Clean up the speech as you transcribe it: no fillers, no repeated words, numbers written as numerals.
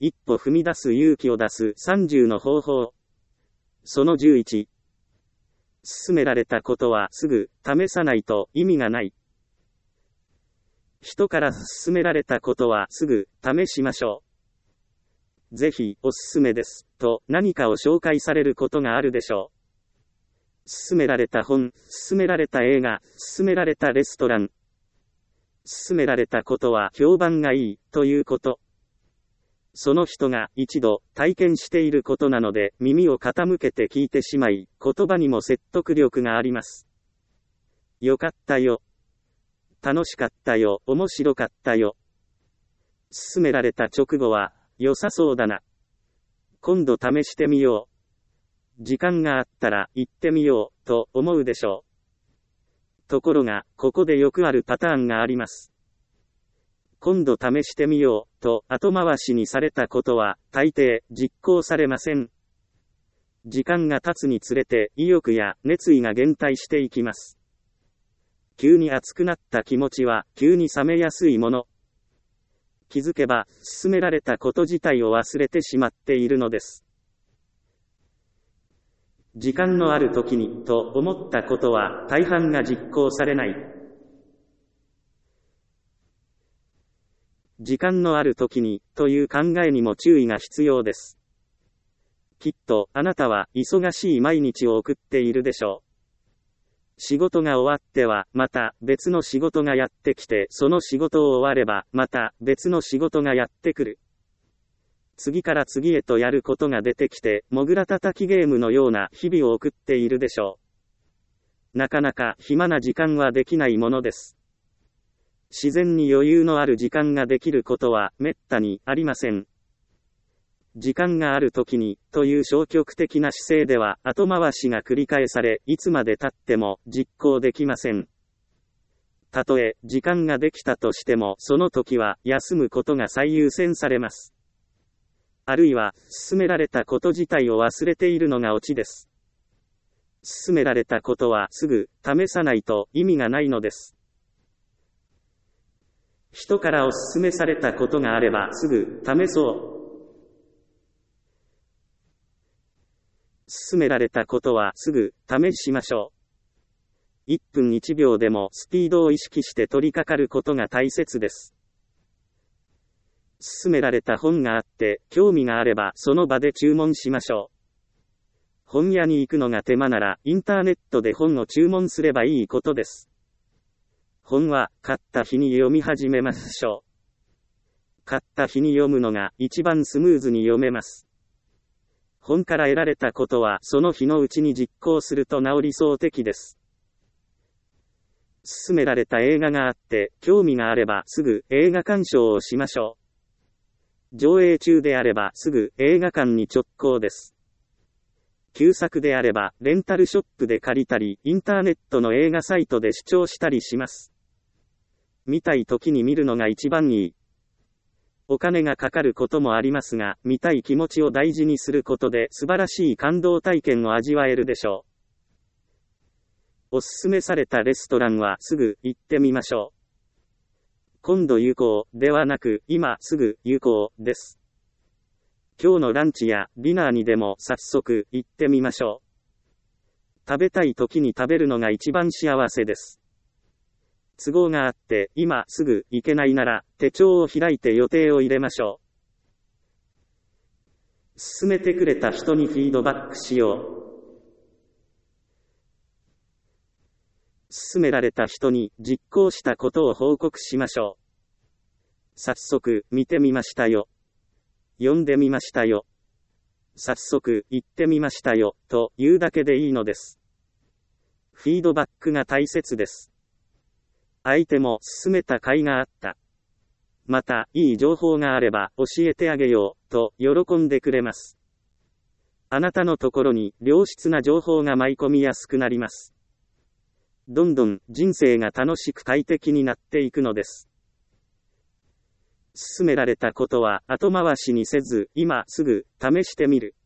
一歩踏み出す勇気を出す30の方法。その11。勧められたことはすぐ試さないと意味がない。人から勧められたことはすぐ試しましょう。ぜひおすすめですと何かを紹介されることがあるでしょう。勧められた本、勧められた映画、勧められたレストラン。勧められたことは評判がいいということ。その人が一度体験していることなので耳を傾けて聞いてしまい、言葉にも説得力があります。よかったよ。楽しかったよ。面白かったよ。勧められた直後は、良さそうだな。今度試してみよう。時間があったら行ってみようと思うでしょう。ところが、ここでよくあるパターンがあります。今度試してみようと後回しにされたことは大抵実行されません。時間が経つにつれて意欲や熱意が減退していきます。急に熱くなった気持ちは急に冷めやすいもの。気づけば勧められたこと自体を忘れてしまっているのです。時間のある時にと思ったことは大半が実行されない。時間のある時にという考えにも注意が必要です。きっとあなたは忙しい毎日を送っているでしょう。仕事が終わってはまた別の仕事がやってきて、その仕事を終わればまた別の仕事がやってくる。次から次へとやることが出てきて、もぐらたたきゲームのような日々を送っているでしょう。なかなか暇な時間はできないものです。自然に余裕のある時間ができることはめったにありません。時間がある時にという消極的な姿勢では後回しが繰り返され、いつまで経っても実行できません。たとえ時間ができたとしても、その時は休むことが最優先されます。あるいは勧められたこと自体を忘れているのがオチです。勧められたことはすぐ試さないと意味がないのです。人からお勧めされたことがあればすぐ試そう。勧められたことはすぐ試しましょう。1分1秒でもスピードを意識して取り掛かることが大切です。勧められた本があって興味があればその場で注文しましょう。本屋に行くのが手間ならインターネットで本を注文すればいいことです。本は買った日に読み始めましょう。買った日に読むのが一番スムーズに読めます。本から得られたことはその日のうちに実行すると治りそう的です。勧められた映画があって興味があればすぐ映画鑑賞をしましょう。上映中であればすぐ映画館に直行です。旧作であればレンタルショップで借りたり、インターネットの映画サイトで視聴したりします。見たい時に見るのが一番いい。お金がかかることもありますが、見たい気持ちを大事にすることで素晴らしい感動体験を味わえるでしょう。おすすめされたレストランはすぐ行ってみましょう。今度行こうではなく、今すぐ行こうです。今日のランチやディナーにでも早速行ってみましょう。食べたい時に食べるのが一番幸せです。都合があって今すぐ行けないなら手帳を開いて予定を入れましょう。勧めてくれた人にフィードバックしよう。勧められた人に実行したことを報告しましょう。早速見てみましたよ。読んでみましたよ。早速行ってみましたよと言うだけでいいのです。フィードバックが大切です。相手も勧めた甲斐があった。また、いい情報があれば教えてあげようと喜んでくれます。あなたのところに良質な情報が舞い込みやすくなります。どんどん人生が楽しく快適になっていくのです。勧められたことは後回しにせず、今すぐ試してみる。